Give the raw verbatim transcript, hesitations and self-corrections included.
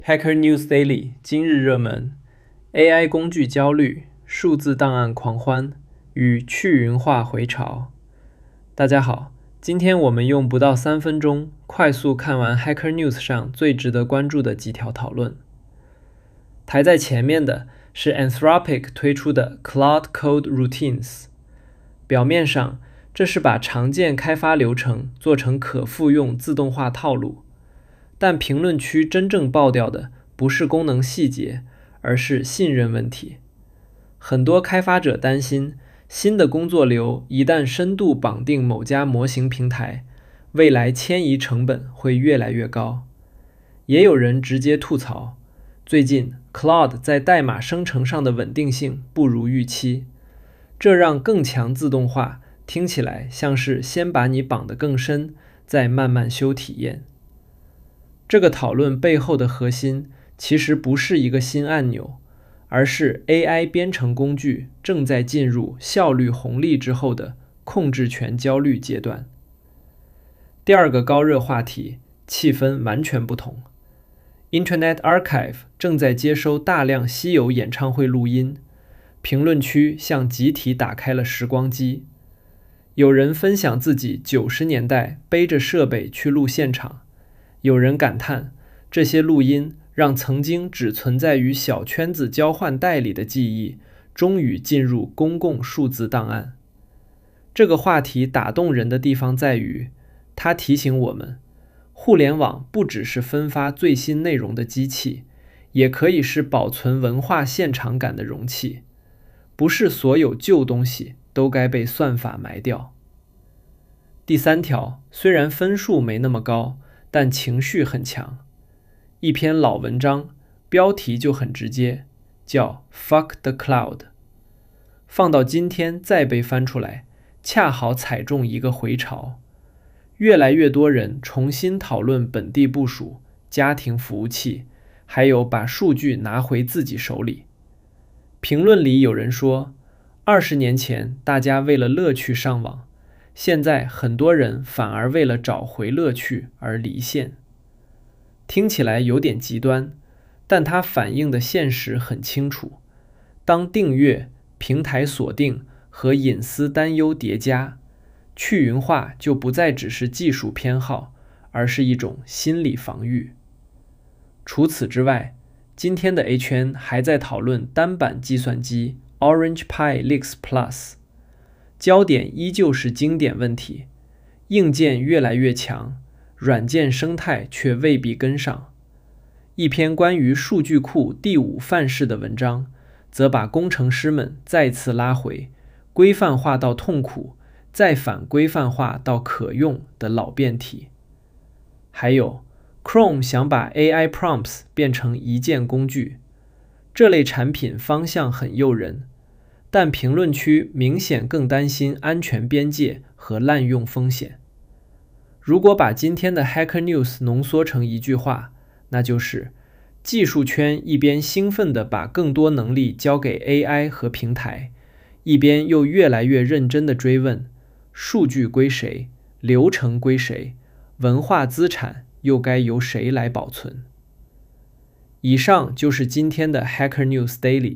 Hacker News Daily 今日热门 A I 工具焦虑，数字档案狂欢与去云化回潮。大家好，今天我们用不到三分钟快速看完 Hacker News 上最值得关注的几条讨论。排在前面的是 Anthropic 推出的 Cloud Code Routines。表面上，这是把常见开发流程做成可复用自动化套路。但评论区真正爆掉的不是功能细节，而是信任问题。很多开发者担心，新的工作流一旦深度绑定某家模型平台，未来迁移成本会越来越高。也有人直接吐槽，最近 Claude 在代码生成上的稳定性不如预期，这让更强自动化听起来像是先把你绑得更深，再慢慢修体验。这个讨论背后的核心其实不是一个新按钮，而是 A I 编程工具正在进入效率红利之后的控制权焦虑阶段。第二个高热话题，气氛完全不同。Internet Archive 正在接收大量稀有演唱会录音，评论区像集体打开了时光机。有人分享自己九十年代背着设备去录现场，有人感叹，这些录音让曾经只存在于小圈子交换袋里的记忆，终于进入公共数字档案。这个话题打动人的地方在于，它提醒我们，互联网不只是分发最新内容的机器，也可以是保存文化现场感的容器。不是所有旧东西都该被算法埋掉。第三条，虽然分数没那么高，但情绪很强。一篇老文章，标题就很直接，叫 Fuck the Cloud。 放到今天再被翻出来，恰好踩中一个回潮。越来越多人重新讨论本地部署、家庭服务器，还有把数据拿回自己手里。评论里有人说，二十年前大家为了乐趣上网，现在很多人反而为了找回乐趣而离线。听起来有点极端，但它反映的现实很清楚。当订阅、平台锁定和隐私担忧叠加，去云化就不再只是技术偏好，而是一种心理防御。除此之外，今天的 H N 还在讨论单板计算机 Orange Pi Lix Plus， 焦点依旧是经典问题，硬件越来越强，软件生态却未必跟上。一篇关于数据库第五范式的文章，则把工程师们再次拉回规范化到痛苦，再反规范化到可用的老辩题。还有Chrome 想把 A I prompts 变成一键工具，这类产品方向很诱人，但评论区明显更担心安全边界和滥用风险。如果把今天的 Hacker News 浓缩成一句话，那就是技术圈一边兴奋地把更多能力交给 A I 和平台，一边又越来越认真地追问，数据归谁，流程归谁，文化资产又该由谁来保存？以上就是今天的 Hacker News Daily。